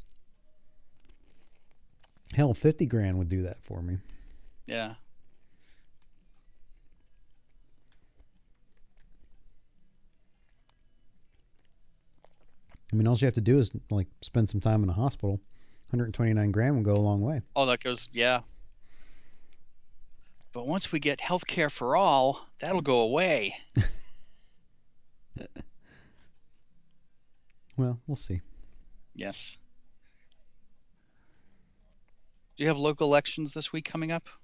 Hell, 50 grand would do that for me. Yeah. I mean, all you have to do is like spend some time in a hospital. 129 grand will go a long way. Oh, that goes, yeah. But once we get health care for all, that'll go away. Well, we'll see. Yes. Do you have local elections this week coming up?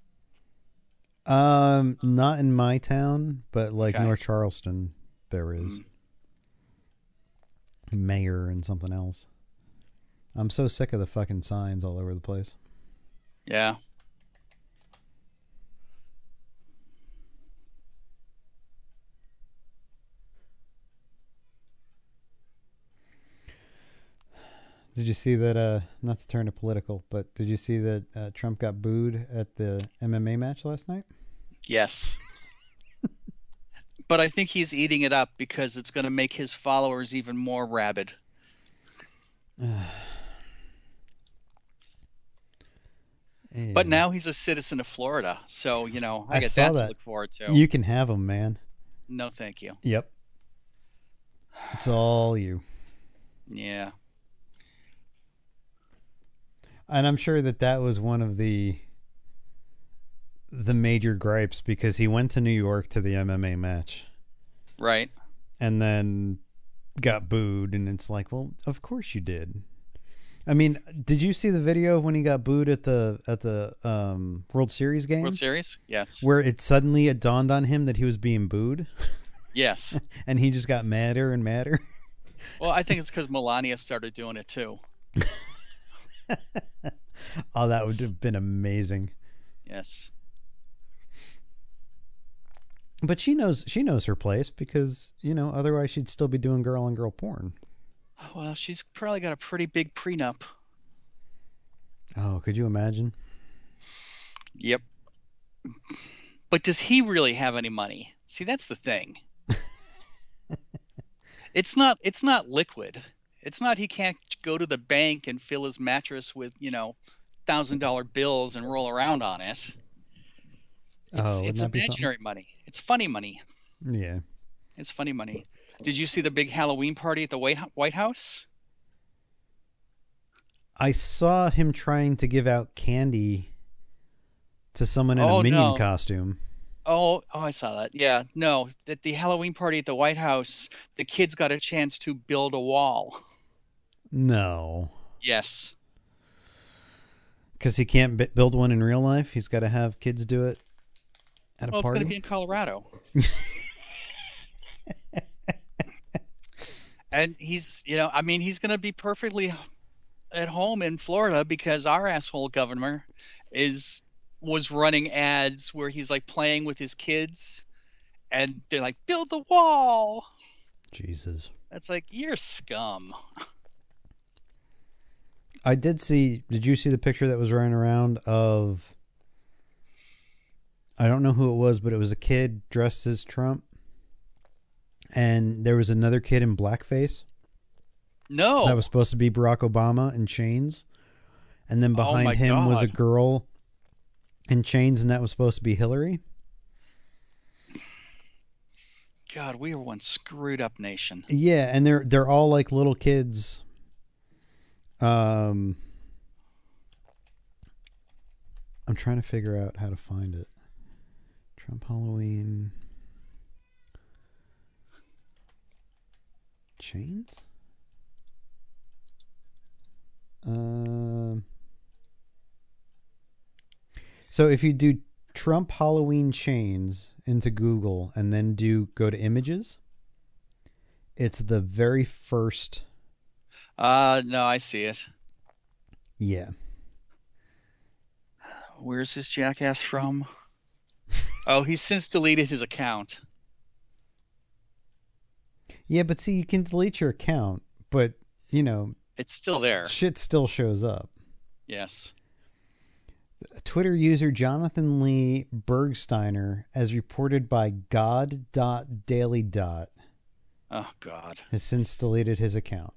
Not in my town, but like Okay. North Charleston, there is. Mayor and something else. I'm so sick of the fucking signs all over the place. Yeah. Did you see that, not to turn to political, but did you see that Trump got booed at the MMA match last night? Yes. But I think he's eating it up because it's going to make his followers even more rabid. But now he's a citizen of Florida, so, I get that to look forward to. You can have him, man. No, thank you. Yep. It's all you. Yeah. And I'm sure that was one of the major gripes, because he went to New York to the MMA match. Right. And then got booed, and it's like, well, of course you did. I mean, did you see the video of when he got booed at the World Series game? World Series? Yes. Where it dawned on him that he was being booed? Yes. And he just got madder and madder. Well, I think it's because Melania started doing it too. Oh, that would have been amazing. Yes. But she knows her place, because, otherwise she'd still be doing girl on girl porn. Well, she's probably got a pretty big prenup. Oh, could you imagine? Yep. But does he really have any money? See, that's the thing. It's not liquid. It's not he can't go to the bank and fill his mattress with, $1,000 bills and roll around on it. It's imaginary money. It's funny money. Yeah. It's funny money. Did you see the big Halloween party at the White House? I saw him trying to give out candy to someone in a Minion costume. Oh, I saw that. Yeah, no. At the Halloween party at the White House, the kids got a chance to build a wall. No. Yes. Because he can't build one in real life? He's got to have kids do it at a party? Well, it's going to be in Colorado. And he's going to be perfectly at home in Florida, because our asshole governor was running ads where he's like playing with his kids, and they're like, build the wall. Jesus. That's like, you're scum. Did you see the picture that was running around of, I don't know who it was, but it was a kid dressed as Trump, and there was another kid in blackface? No. That was supposed to be Barack Obama in chains. And then behind him was a girl In chains, and that was supposed to be Hillary. God, we are one screwed up nation. Yeah, and they're all like little kids. I'm trying to figure out how to find it. Trump Halloween chains. So if you do Trump Halloween chains into Google and then go to images, it's the very first. No, I see it. Yeah. Where's this jackass from? Oh, he's since deleted his account. Yeah, but see, you can delete your account, but, It's still there. shit still shows up. Yes. Twitter user Jonathan Lee Bergsteiner, as reported by God.daily. Oh, God. Has since deleted his account.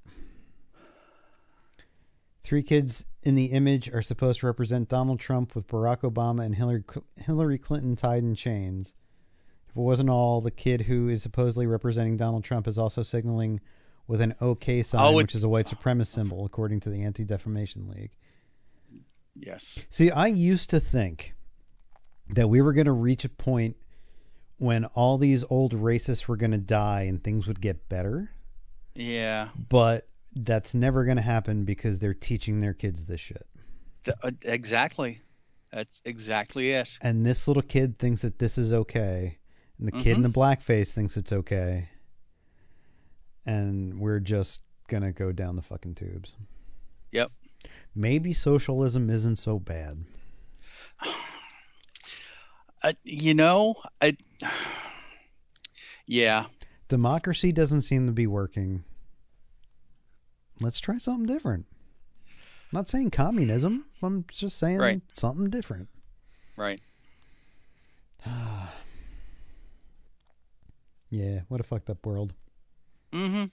3 kids in the image are supposed to represent Donald Trump, with Barack Obama and Hillary Clinton tied in chains. If it wasn't all, the kid who is supposedly representing Donald Trump is also signaling with an OK sign, which is a white supremacist symbol, according to the Anti-Defamation League. Yes. See, I used to think that we were going to reach a point when all these old racists were going to die and things would get better. Yeah. But that's never going to happen because they're teaching their kids this shit. Exactly. That's exactly it. And this little kid thinks that this is okay. And the kid in the blackface thinks it's okay. And we're just going to go down the fucking tubes. Yep. Maybe socialism isn't so bad. Yeah. Democracy doesn't seem to be working. Let's try something different. I'm not saying communism. I'm just saying something different. Right. Yeah, what a fucked up world. Mm-hmm.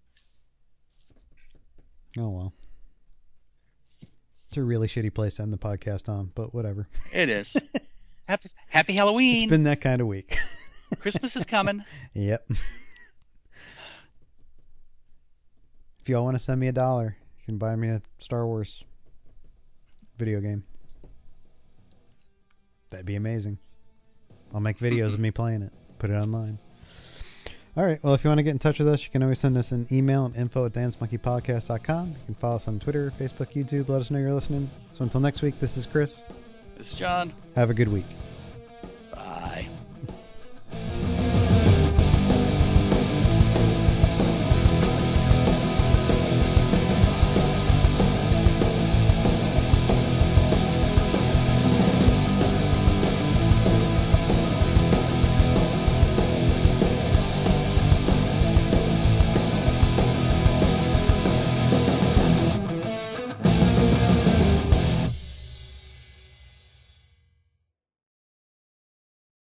Oh, well. It's a really shitty place to end the podcast on, but whatever. It is. Happy Halloween. It's been that kind of week. Christmas is coming. Yep. If y'all want to send me $1, you can buy me a Star Wars video game. That'd be amazing. I'll make videos of me playing it. Put it online. All right. Well, if you want to get in touch with us, you can always send us an email at info@dancemonkeypodcast.com. You can follow us on Twitter, Facebook, YouTube. Let us know you're listening. So until next week, this is Chris. This is John. Have a good week.